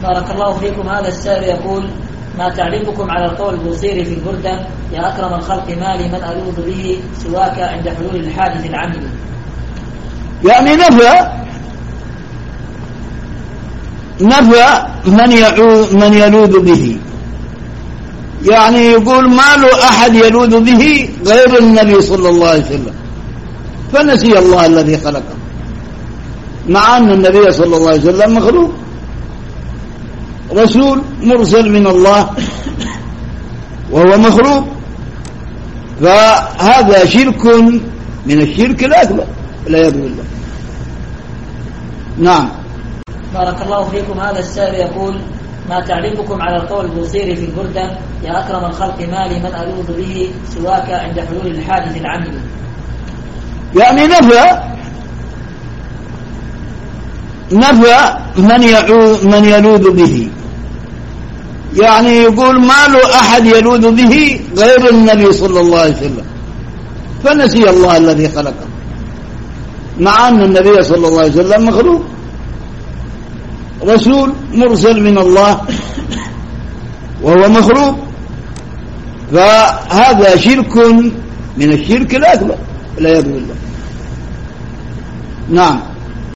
بارك الله فيكم. هذا السائل يقول: ما تعليقكم على القول البوصيري في البردة: يا أكرم الخلق ما لي من ألوذ به سواك عند حلول الحادث العمل؟ يعني نفى من يلوذ به، يعني يقول ما له أحد يلوذ به غير النبي صلى الله عليه وسلم، فنسي الله الذي خلقه، مع أن النبي صلى الله عليه وسلم مخلوق، رسول مرسل من الله وهو مخلوق، فهذا شرك من الشرك الأكبر والعياذ بالله. نعم. بارك الله فيكم. هذا السائل يقول: ما تعليقكم على القول البوصيري في البردة: يا أكرم الخلق ما لي من ألوذ به سواك عند حلول الحادث العمل؟ يعني نفى من يلوذ به، يعني يقول ما له أحد يلوذ به غير النبي صلى الله عليه وسلم، فنسي الله الذي خلقه، مع أن النبي صلى الله عليه وسلم مخلوق، رسول مرسل من الله وهو مخلوق، فهذا شرك من الشرك الأكبر والعياذ بالله. نعم.